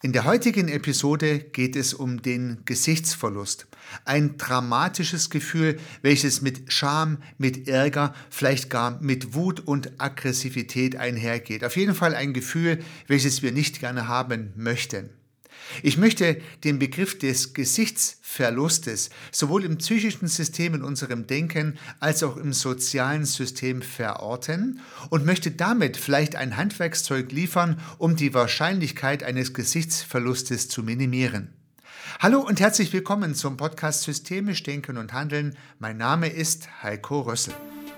In der heutigen Episode geht es um den Gesichtsverlust. Ein dramatisches Gefühl, welches mit Scham, mit Ärger, vielleicht gar mit Wut und Aggressivität einhergeht. Auf jeden Fall ein Gefühl, welches wir nicht gerne haben möchten. Ich möchte den Begriff des Gesichtsverlustes sowohl im psychischen System in unserem Denken als auch im sozialen System verorten und möchte damit vielleicht ein Handwerkszeug liefern, um die Wahrscheinlichkeit eines Gesichtsverlustes zu minimieren. Hallo und herzlich willkommen zum Podcast Systemisch Denken und Handeln. Mein Name ist Heiko Rössel.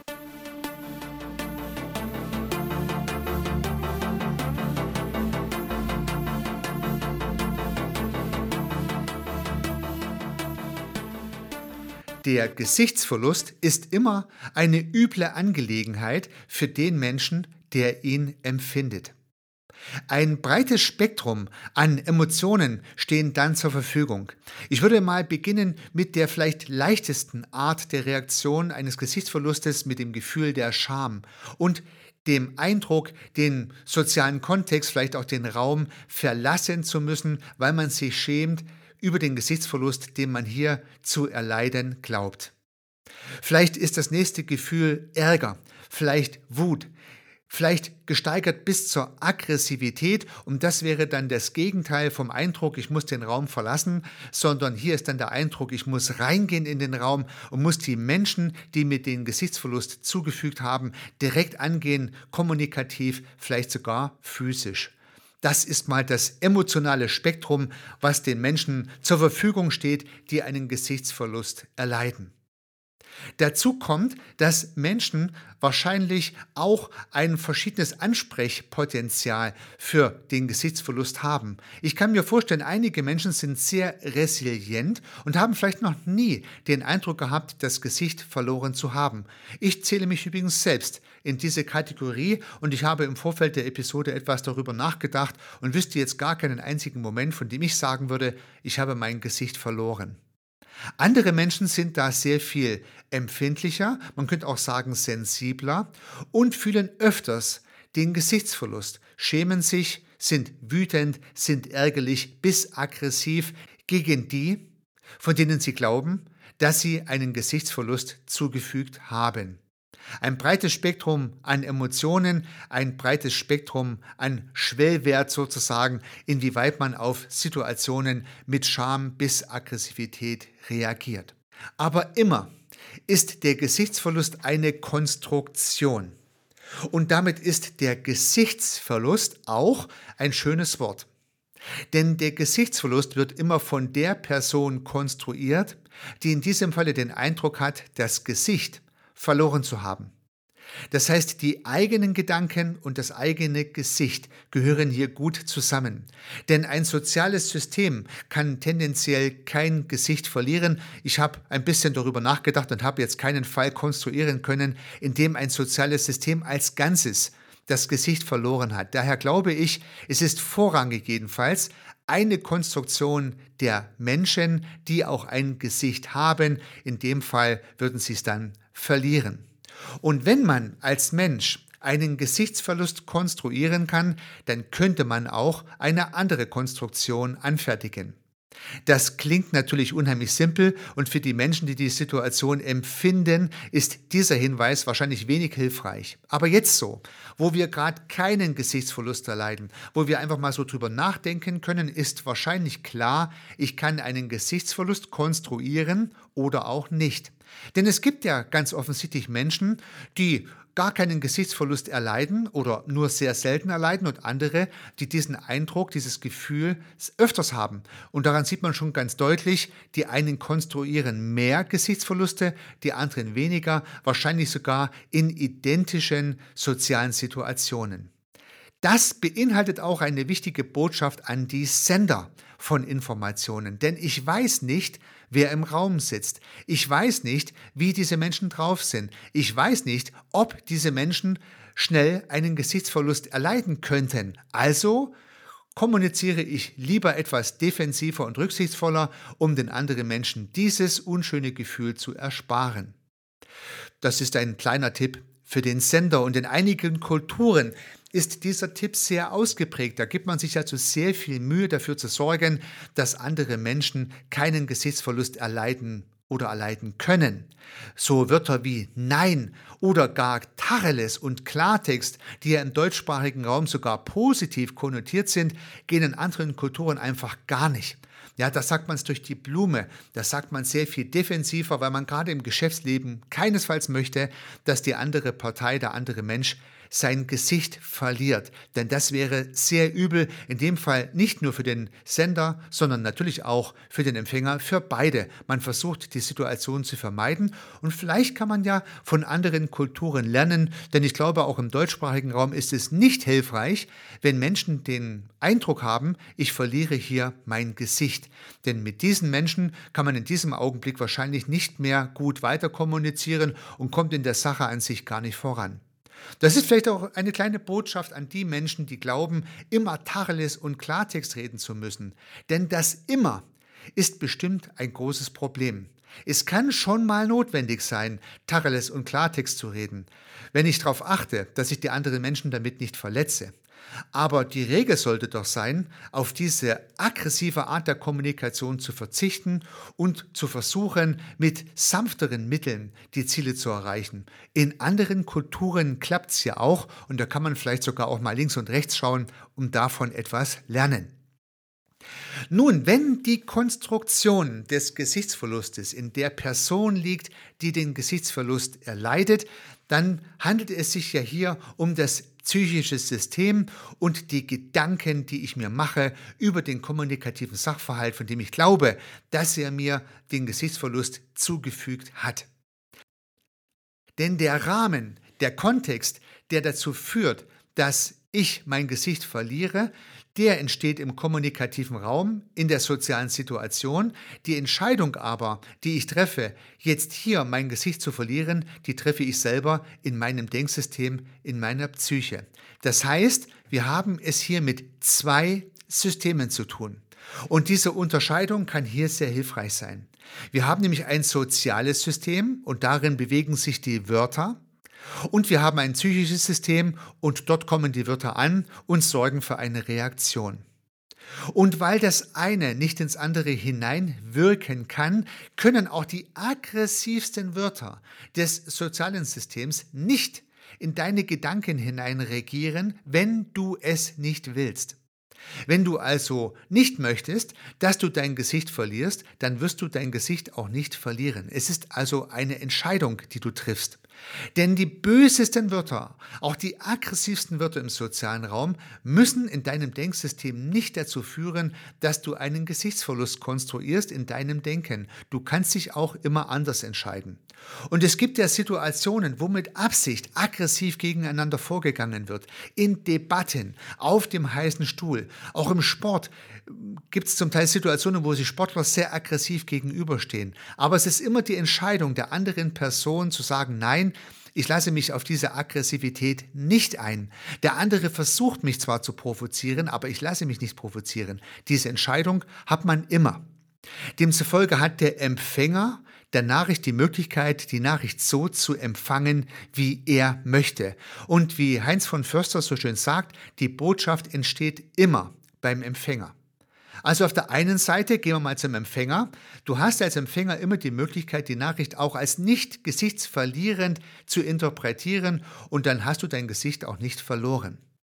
Der Gesichtsverlust ist immer eine üble Angelegenheit für den Menschen, der ihn empfindet. Ein breites Spektrum an Emotionen stehen dann zur Verfügung. Ich würde mal beginnen mit der vielleicht leichtesten Art der Reaktion eines Gesichtsverlustes, mit dem Gefühl der Scham und dem Eindruck, den sozialen Kontext, vielleicht auch den Raum verlassen zu müssen, weil man sich schämt über den Gesichtsverlust, den man hier zu erleiden glaubt. Vielleicht ist das nächste Gefühl Ärger, vielleicht Wut, vielleicht gesteigert bis zur Aggressivität, und das wäre dann das Gegenteil vom Eindruck, ich muss den Raum verlassen, sondern hier ist dann der Eindruck, ich muss reingehen in den Raum und muss die Menschen, die mir den Gesichtsverlust zugefügt haben, direkt angehen, kommunikativ, vielleicht sogar physisch. Das ist mal das emotionale Spektrum, was den Menschen zur Verfügung steht, die einen Gesichtsverlust erleiden. Dazu kommt, dass Menschen wahrscheinlich auch ein verschiedenes Ansprechpotenzial für den Gesichtsverlust haben. Ich kann mir vorstellen, einige Menschen sind sehr resilient und haben vielleicht noch nie den Eindruck gehabt, das Gesicht verloren zu haben. Ich zähle mich übrigens selbst in diese Kategorie und ich habe im Vorfeld der Episode etwas darüber nachgedacht und wüsste jetzt gar keinen einzigen Moment, von dem ich sagen würde, ich habe mein Gesicht verloren. Andere Menschen sind da sehr viel empfindlicher, man könnte auch sagen sensibler und fühlen öfters den Gesichtsverlust, schämen sich, sind wütend, sind ärgerlich bis aggressiv gegen die, von denen sie glauben, dass sie einen Gesichtsverlust zugefügt haben. Ein breites Spektrum an Emotionen, ein breites Spektrum an Schwellwert sozusagen, inwieweit man auf Situationen mit Scham bis Aggressivität reagiert. Aber immer ist der Gesichtsverlust eine Konstruktion. Und damit ist der Gesichtsverlust auch ein schönes Wort. Denn der Gesichtsverlust wird immer von der Person konstruiert, die in diesem Falle den Eindruck hat, das Gesicht verloren zu haben. Das heißt, die eigenen Gedanken und das eigene Gesicht gehören hier gut zusammen. Denn ein soziales System kann tendenziell kein Gesicht verlieren. Ich habe ein bisschen darüber nachgedacht und habe jetzt keinen Fall konstruieren können, in dem ein soziales System als Ganzes das Gesicht verloren hat. Daher glaube ich, es ist vorrangig jedenfalls eine Konstruktion der Menschen, die auch ein Gesicht haben. In dem Fall würden sie es dann verlieren. Und wenn man als Mensch einen Gesichtsverlust konstruieren kann, dann könnte man auch eine andere Konstruktion anfertigen. Das klingt natürlich unheimlich simpel und für die Menschen, die die Situation empfinden, ist dieser Hinweis wahrscheinlich wenig hilfreich. Aber jetzt so, wo wir gerade keinen Gesichtsverlust erleiden, wo wir einfach mal so drüber nachdenken können, ist wahrscheinlich klar, ich kann einen Gesichtsverlust konstruieren oder auch nicht. Denn es gibt ja ganz offensichtlich Menschen, die gar keinen Gesichtsverlust erleiden oder nur sehr selten erleiden und andere, die diesen Eindruck, dieses Gefühl öfters haben. Und daran sieht man schon ganz deutlich, die einen konstruieren mehr Gesichtsverluste, die anderen weniger, wahrscheinlich sogar in identischen sozialen Situationen. Das beinhaltet auch eine wichtige Botschaft an die Sender von Informationen, denn ich weiß nicht, wer im Raum sitzt. Ich weiß nicht, wie diese Menschen drauf sind. Ich weiß nicht, ob diese Menschen schnell einen Gesichtsverlust erleiden könnten. Also kommuniziere ich lieber etwas defensiver und rücksichtsvoller, um den anderen Menschen dieses unschöne Gefühl zu ersparen. Das ist ein kleiner Tipp für den Sender. Und in einigen Kulturen ist dieser Tipp sehr ausgeprägt. Da gibt man sich also sehr viel Mühe dafür zu sorgen, dass andere Menschen keinen Gesichtsverlust erleiden oder erleiden können. So Wörter wie Nein oder gar Tacheles und Klartext, die ja im deutschsprachigen Raum sogar positiv konnotiert sind, gehen in anderen Kulturen einfach gar nicht. Ja, da sagt man es durch die Blume, das sagt man sehr viel defensiver, weil man gerade im Geschäftsleben keinesfalls möchte, dass die andere Partei, der andere Mensch sein Gesicht verliert. Denn das wäre sehr übel, in dem Fall nicht nur für den Sender, sondern natürlich auch für den Empfänger, für beide. Man versucht, die Situation zu vermeiden und vielleicht kann man ja von anderen Kulturen lernen, denn ich glaube, auch im deutschsprachigen Raum ist es nicht hilfreich, wenn Menschen den Eindruck haben, ich verliere hier mein Gesicht. Denn mit diesen Menschen kann man in diesem Augenblick wahrscheinlich nicht mehr gut weiter kommunizieren und kommt in der Sache an sich gar nicht voran. Das ist vielleicht auch eine kleine Botschaft an die Menschen, die glauben, immer Tacheles und Klartext reden zu müssen. Denn das immer ist bestimmt ein großes Problem. Es kann schon mal notwendig sein, Tacheles und Klartext zu reden, wenn ich darauf achte, dass ich die anderen Menschen damit nicht verletze. Aber die Regel sollte doch sein, auf diese aggressive Art der Kommunikation zu verzichten und zu versuchen, mit sanfteren Mitteln die Ziele zu erreichen. In anderen Kulturen klappt es ja auch und da kann man vielleicht sogar auch mal links und rechts schauen und davon etwas lernen. Nun, wenn die Konstruktion des Gesichtsverlustes in der Person liegt, die den Gesichtsverlust erleidet, dann handelt es sich ja hier um das psychische System und die Gedanken, die ich mir mache über den kommunikativen Sachverhalt, von dem ich glaube, dass er mir den Gesichtsverlust zugefügt hat. Denn der Rahmen, der Kontext, der dazu führt, dass ich mein Gesicht verliere, der entsteht im kommunikativen Raum, in der sozialen Situation. Die Entscheidung aber, die ich treffe, jetzt hier mein Gesicht zu verlieren, die treffe ich selber in meinem Denksystem, in meiner Psyche. Das heißt, wir haben es hier mit zwei Systemen zu tun. Und diese Unterscheidung kann hier sehr hilfreich sein. Wir haben nämlich ein soziales System und darin bewegen sich die Wörter. Und wir haben ein psychisches System und dort kommen die Wörter an und sorgen für eine Reaktion. Und weil das eine nicht ins andere hineinwirken kann, können auch die aggressivsten Wörter des sozialen Systems nicht in deine Gedanken hineinregieren, wenn du es nicht willst. Wenn du also nicht möchtest, dass du dein Gesicht verlierst, dann wirst du dein Gesicht auch nicht verlieren. Es ist also eine Entscheidung, die du triffst. Denn die bösesten Wörter, auch die aggressivsten Wörter im sozialen Raum, müssen in deinem Denksystem nicht dazu führen, dass du einen Gesichtsverlust konstruierst in deinem Denken. Du kannst dich auch immer anders entscheiden. Und es gibt ja Situationen, wo mit Absicht aggressiv gegeneinander vorgegangen wird. In Debatten, auf dem heißen Stuhl, auch im Sport gibt es zum Teil Situationen, wo sich Sportler sehr aggressiv gegenüberstehen. Aber es ist immer die Entscheidung der anderen Person zu sagen, nein, ich lasse mich auf diese Aggressivität nicht ein. Der andere versucht mich zwar zu provozieren, aber ich lasse mich nicht provozieren. Diese Entscheidung hat man immer. Demzufolge hat der Empfänger der Nachricht die Möglichkeit, die Nachricht so zu empfangen, wie er möchte. Und wie Heinz von Förster so schön sagt, die Botschaft entsteht immer beim Empfänger. Also auf der einen Seite gehen wir mal zum Empfänger. Du hast als Empfänger immer die Möglichkeit, die Nachricht auch als nicht gesichtsverlierend zu interpretieren und dann hast du dein Gesicht auch nicht verloren.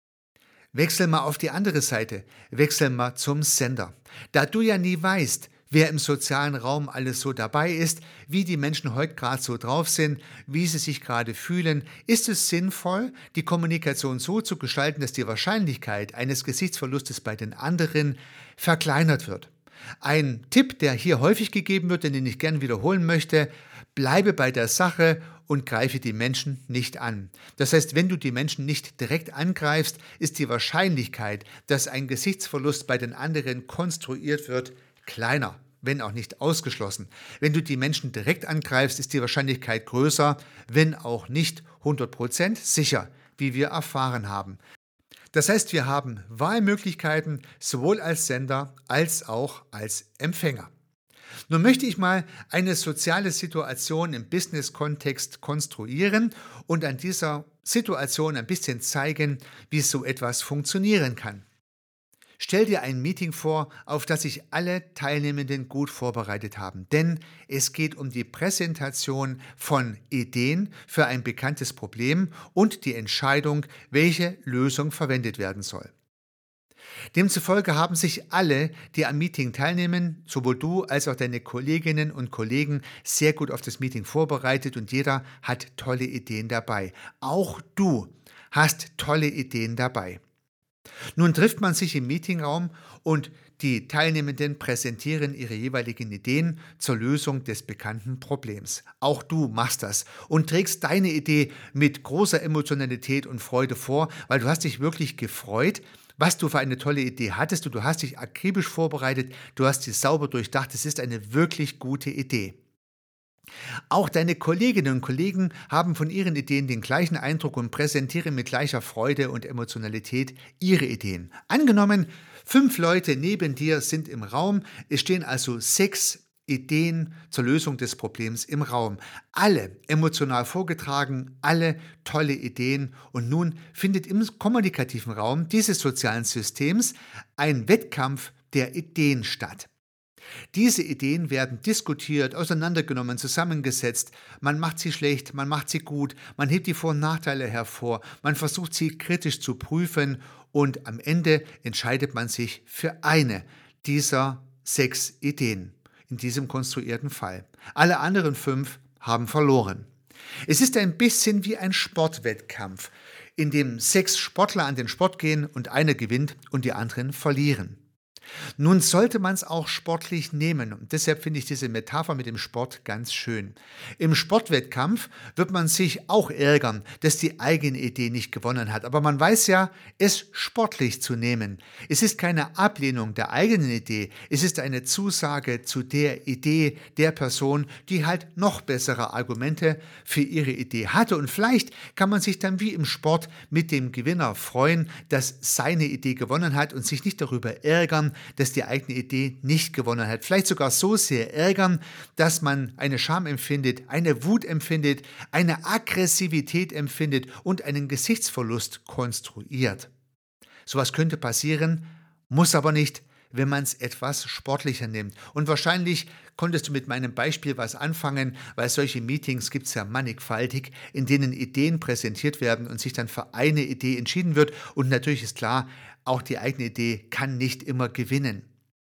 Wechsel mal auf die andere Seite, wechsel mal zum Sender. Da du ja nie weißt, wer im sozialen Raum alles so dabei ist, wie die Menschen heute gerade so drauf sind, wie sie sich gerade fühlen, ist es sinnvoll, die Kommunikation so zu gestalten, dass die Wahrscheinlichkeit eines Gesichtsverlustes bei den anderen verkleinert wird. Ein Tipp, der hier häufig gegeben wird, den ich gerne wiederholen möchte: Bleibe bei der Sache und greife die Menschen nicht an. Das heißt, wenn du die Menschen nicht direkt angreifst, ist die Wahrscheinlichkeit, dass ein Gesichtsverlust bei den anderen konstruiert wird, kleiner, wenn auch nicht ausgeschlossen. Wenn du die Menschen direkt angreifst, ist die Wahrscheinlichkeit größer, wenn auch nicht 100% sicher, wie wir erfahren haben. Das heißt, wir haben Wahlmöglichkeiten sowohl als Sender als auch als Empfänger. Nun möchte ich mal eine soziale Situation im Business-Kontext konstruieren und an dieser Situation ein bisschen zeigen, wie so etwas funktionieren kann. Stell dir ein Meeting vor, auf das sich alle Teilnehmenden gut vorbereitet haben, denn es geht um die Präsentation von Ideen für ein bekanntes Problem und die Entscheidung, welche Lösung verwendet werden soll. Demzufolge haben sich alle, die am Meeting teilnehmen, sowohl du als auch deine Kolleginnen und Kollegen, sehr gut auf das Meeting vorbereitet und jeder hat tolle Ideen dabei. Auch du hast tolle Ideen dabei. Nun trifft man sich im Meetingraum und die Teilnehmenden präsentieren ihre jeweiligen Ideen zur Lösung des bekannten Problems. Auch du machst das und trägst deine Idee mit großer Emotionalität und Freude vor, weil du hast dich wirklich gefreut, was du für eine tolle Idee hattest und du hast dich akribisch vorbereitet, du hast sie sauber durchdacht, es ist eine wirklich gute Idee. Auch deine Kolleginnen und Kollegen haben von ihren Ideen den gleichen Eindruck und präsentieren mit gleicher Freude und Emotionalität ihre Ideen. Angenommen, 5 Leute neben dir sind im Raum, es stehen also 6 Ideen zur Lösung des Problems im Raum. Alle emotional vorgetragen, alle tolle Ideen und nun findet im kommunikativen Raum dieses sozialen Systems ein Wettkampf der Ideen statt. Diese Ideen werden diskutiert, auseinandergenommen, zusammengesetzt. Man macht sie schlecht, man macht sie gut, man hebt die Vor- und Nachteile hervor, man versucht sie kritisch zu prüfen und am Ende entscheidet man sich für eine dieser 6 Ideen in diesem konstruierten Fall. Alle anderen 5 haben verloren. Es ist ein bisschen wie ein Sportwettkampf, in dem 6 Sportler an den Sport gehen und einer gewinnt und die anderen verlieren. Nun sollte man es auch sportlich nehmen und deshalb finde ich diese Metapher mit dem Sport ganz schön. Im Sportwettkampf wird man sich auch ärgern, dass die eigene Idee nicht gewonnen hat, aber man weiß ja, es sportlich zu nehmen. Es ist keine Ablehnung der eigenen Idee, es ist eine Zusage zu der Idee der Person, die halt noch bessere Argumente für ihre Idee hatte und vielleicht kann man sich dann wie im Sport mit dem Gewinner freuen, dass seine Idee gewonnen hat und sich nicht darüber ärgern, dass die eigene Idee nicht gewonnen hat. Vielleicht sogar so sehr ärgern, dass man eine Scham empfindet, eine Wut empfindet, eine Aggressivität empfindet und einen Gesichtsverlust konstruiert. Sowas könnte passieren, muss aber nicht, wenn man es etwas sportlicher nimmt. Und wahrscheinlich konntest du mit meinem Beispiel was anfangen, weil solche Meetings gibt es ja mannigfaltig, in denen Ideen präsentiert werden und sich dann für eine Idee entschieden wird. Und natürlich ist klar, auch die eigene Idee kann nicht immer gewinnen.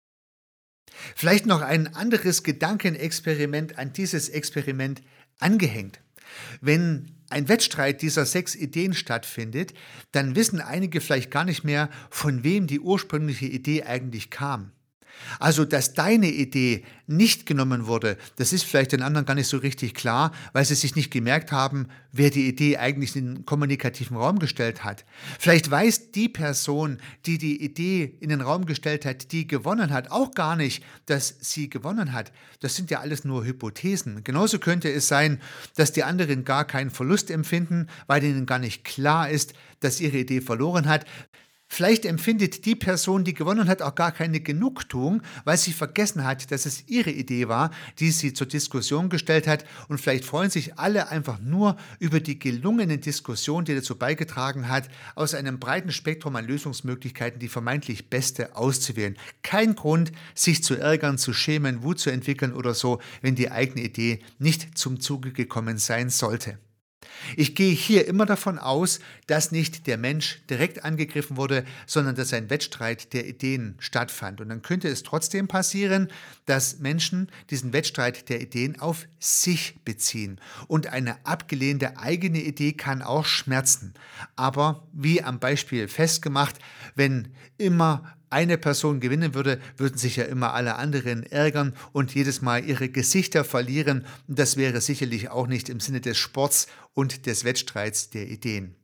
Vielleicht noch ein anderes Gedankenexperiment an dieses Experiment angehängt. Wenn ein Wettstreit dieser 6 Ideen stattfindet, dann wissen einige vielleicht gar nicht mehr, von wem die ursprüngliche Idee eigentlich kam. Also, dass deine Idee nicht genommen wurde, das ist vielleicht den anderen gar nicht so richtig klar, weil sie sich nicht gemerkt haben, wer die Idee eigentlich in den kommunikativen Raum gestellt hat. Vielleicht weiß die Person, die die Idee in den Raum gestellt hat, die gewonnen hat, auch gar nicht, dass sie gewonnen hat. Das sind ja alles nur Hypothesen. Genauso könnte es sein, dass die anderen gar keinen Verlust empfinden, weil ihnen gar nicht klar ist, dass ihre Idee verloren hat. Vielleicht empfindet die Person, die gewonnen hat, auch gar keine Genugtuung, weil sie vergessen hat, dass es ihre Idee war, die sie zur Diskussion gestellt hat. Und vielleicht freuen sich alle einfach nur über die gelungene Diskussion, die dazu beigetragen hat, aus einem breiten Spektrum an Lösungsmöglichkeiten die vermeintlich beste auszuwählen. Kein Grund, sich zu ärgern, zu schämen, Wut zu entwickeln oder so, wenn die eigene Idee nicht zum Zuge gekommen sein sollte. Ich gehe hier immer davon aus, dass nicht der Mensch direkt angegriffen wurde, sondern dass ein Wettstreit der Ideen stattfand. Und dann könnte es trotzdem passieren, dass Menschen diesen Wettstreit der Ideen auf sich beziehen. Und eine abgelehnte eigene Idee kann auch schmerzen. Aber wie am Beispiel festgemacht, wenn immer eine Person gewinnen würde, würden sich ja immer alle anderen ärgern und jedes Mal ihre Gesichter verlieren. Und das wäre sicherlich auch nicht im Sinne des Sports und des Wettstreits der Ideen.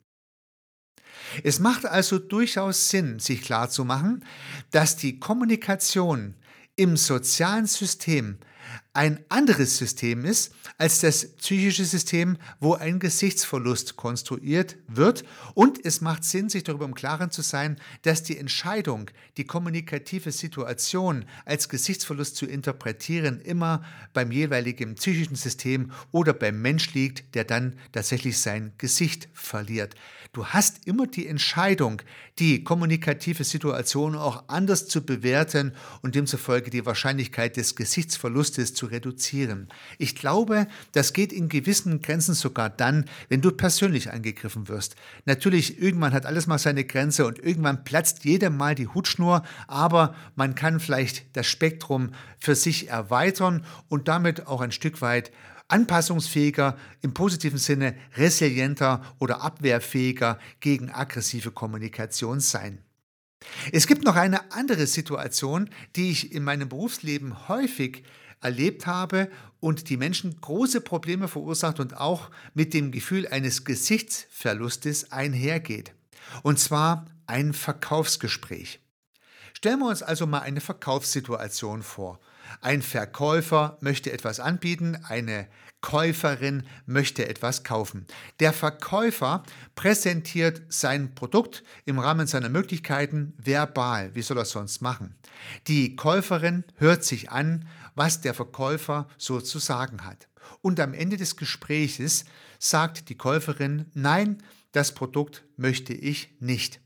Es macht also durchaus Sinn, sich klarzumachen, dass die Kommunikation im sozialen System ein anderes System ist als das psychische System, wo ein Gesichtsverlust konstruiert wird. Und es macht Sinn, sich darüber im Klaren zu sein, dass die Entscheidung, die kommunikative Situation als Gesichtsverlust zu interpretieren, immer beim jeweiligen psychischen System oder beim Mensch liegt, der dann tatsächlich sein Gesicht verliert. Du hast immer die Entscheidung, die kommunikative Situation auch anders zu bewerten und demzufolge die Wahrscheinlichkeit des Gesichtsverlustes zu reduzieren. Ich glaube, das geht in gewissen Grenzen sogar dann, wenn du persönlich angegriffen wirst. Natürlich, irgendwann hat alles mal seine Grenze und irgendwann platzt jedem mal die Hutschnur, aber man kann vielleicht das Spektrum für sich erweitern und damit auch ein Stück weit anpassungsfähiger, im positiven Sinne resilienter oder abwehrfähiger gegen aggressive Kommunikation sein. Es gibt noch eine andere Situation, die ich in meinem Berufsleben häufig erlebt habe und die Menschen große Probleme verursacht und auch mit dem Gefühl eines Gesichtsverlustes einhergeht. Und zwar ein Verkaufsgespräch. Stellen wir uns also mal eine Verkaufssituation vor. Ein Verkäufer möchte etwas anbieten, eine Käuferin möchte etwas kaufen. Der Verkäufer präsentiert sein Produkt im Rahmen seiner Möglichkeiten verbal. Wie soll er es sonst machen? Die Käuferin hört sich an, was der Verkäufer so zu sagen hat. Und am Ende des Gespräches sagt die Käuferin, nein, das Produkt möchte ich nicht.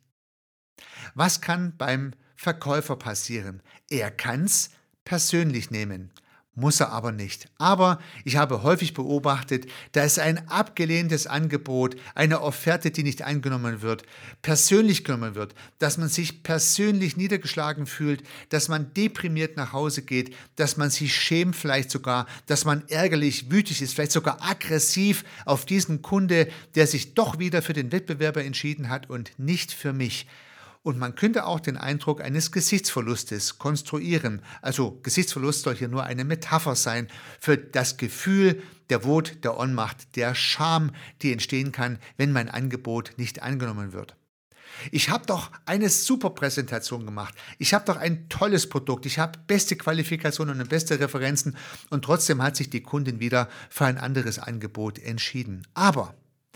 Was kann beim Verkäufer passieren? Er kann's persönlich nehmen, muss er aber nicht. Aber ich habe häufig beobachtet, dass ein abgelehntes Angebot, eine Offerte, die nicht angenommen wird, persönlich genommen wird, dass man sich persönlich niedergeschlagen fühlt, dass man deprimiert nach Hause geht, dass man sich schämt vielleicht sogar, dass man ärgerlich, wütig ist, vielleicht sogar aggressiv auf diesen Kunde, der sich doch wieder für den Wettbewerber entschieden hat und nicht für mich. Und man könnte auch den Eindruck eines Gesichtsverlustes konstruieren. Also Gesichtsverlust soll hier nur eine Metapher sein für das Gefühl der Wut, der Ohnmacht, der Scham, die entstehen kann, wenn mein Angebot nicht angenommen wird. Ich habe doch eine super Präsentation gemacht. Ich habe doch ein tolles Produkt. Ich habe beste Qualifikationen und beste Referenzen und trotzdem hat sich die Kundin wieder für ein anderes Angebot entschieden. Aber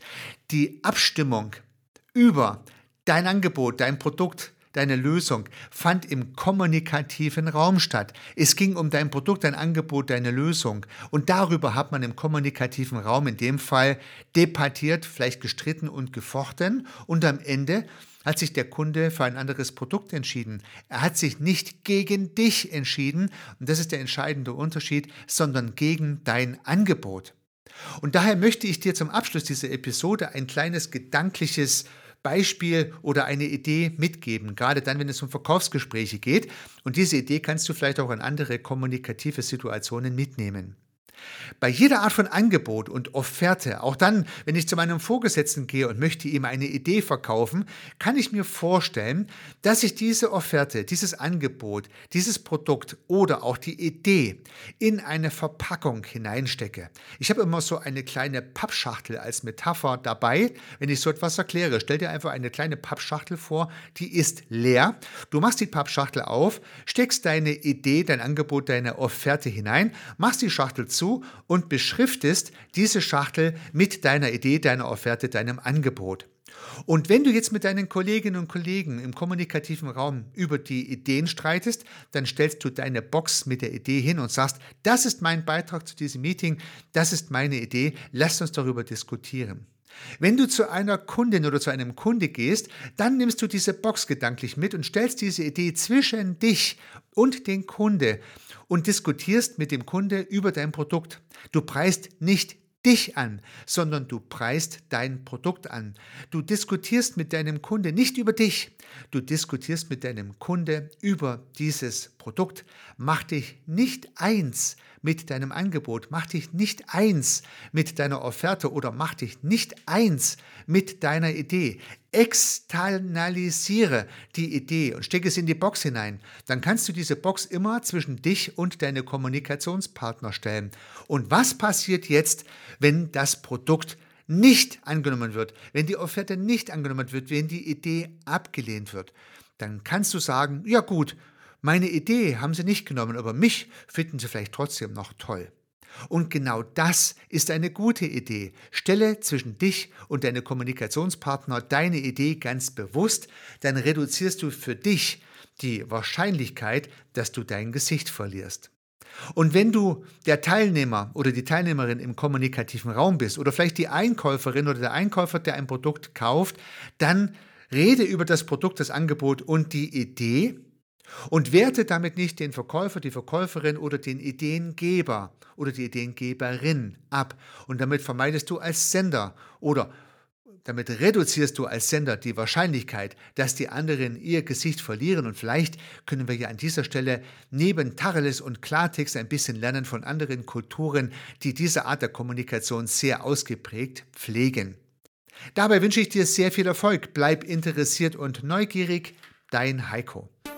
die Abstimmung über dein Angebot, dein Produkt, deine Lösung fand im kommunikativen Raum statt. Es ging um dein Produkt, dein Angebot, deine Lösung. Und darüber hat man im kommunikativen Raum in dem Fall debattiert, vielleicht gestritten und gefochten. Und am Ende hat sich der Kunde für ein anderes Produkt entschieden. Er hat sich nicht gegen dich entschieden, und das ist der entscheidende Unterschied, sondern gegen dein Angebot. Und daher möchte ich dir zum Abschluss dieser Episode ein kleines gedankliches Beispiel oder eine Idee mitgeben, gerade dann, wenn es um Verkaufsgespräche geht. Und diese Idee kannst du vielleicht auch in andere kommunikative Situationen mitnehmen. Bei jeder Art von Angebot und Offerte, auch dann, wenn ich zu meinem Vorgesetzten gehe und möchte ihm eine Idee verkaufen, kann ich mir vorstellen, dass ich diese Offerte, dieses Angebot, dieses Produkt oder auch die Idee in eine Verpackung hineinstecke. Ich habe immer so eine kleine Pappschachtel als Metapher dabei, wenn ich so etwas erkläre. Stell dir einfach eine kleine Pappschachtel vor, die ist leer. Du machst die Pappschachtel auf, steckst deine Idee, dein Angebot, deine Offerte hinein, machst die Schachtel zu und beschriftest diese Schachtel mit deiner Idee, deiner Offerte, deinem Angebot. Und wenn du jetzt mit deinen Kolleginnen und Kollegen im kommunikativen Raum über die Ideen streitest, dann stellst du deine Box mit der Idee hin und sagst, das ist mein Beitrag zu diesem Meeting, das ist meine Idee, lasst uns darüber diskutieren. Wenn du zu einer Kundin oder zu einem Kunde gehst, dann nimmst du diese Box gedanklich mit und stellst diese Idee zwischen dich und den Kunde und diskutierst mit dem Kunde über dein Produkt. Du preist nicht dich an, sondern du preist dein Produkt an. Du diskutierst mit deinem Kunde nicht über dich, du diskutierst mit deinem Kunde über dieses Produkt. Mach dich nicht eins mit deinem Angebot, mach dich nicht eins mit deiner Offerte oder mach dich nicht eins mit deiner Idee. Externalisiere die Idee und stecke es in die Box hinein. Dann kannst du diese Box immer zwischen dich und deine Kommunikationspartner stellen. Und was passiert jetzt, wenn das Produkt nicht angenommen wird, wenn die Offerte nicht angenommen wird, wenn die Idee abgelehnt wird? Dann kannst du sagen, ja gut, Meine Idee haben sie nicht genommen, aber mich finden sie vielleicht trotzdem noch toll. Und genau das ist eine gute Idee. Stelle zwischen dich und deine Kommunikationspartner deine Idee ganz bewusst, dann reduzierst du für dich die Wahrscheinlichkeit, dass du dein Gesicht verlierst. Und wenn du der Teilnehmer oder die Teilnehmerin im kommunikativen Raum bist oder vielleicht die Einkäuferin oder der Einkäufer, der ein Produkt kauft, dann rede über das Produkt, das Angebot und die Idee und werte damit nicht den Verkäufer, die Verkäuferin oder den Ideengeber oder die Ideengeberin ab. Und damit vermeidest du als Sender oder damit reduzierst du als Sender die Wahrscheinlichkeit, dass die anderen ihr Gesicht verlieren. Und vielleicht können wir ja an dieser Stelle neben Tacheles und Klartext ein bisschen lernen von anderen Kulturen, die diese Art der Kommunikation sehr ausgeprägt pflegen. Dabei wünsche ich dir sehr viel Erfolg. Bleib interessiert und neugierig. Dein Heiko.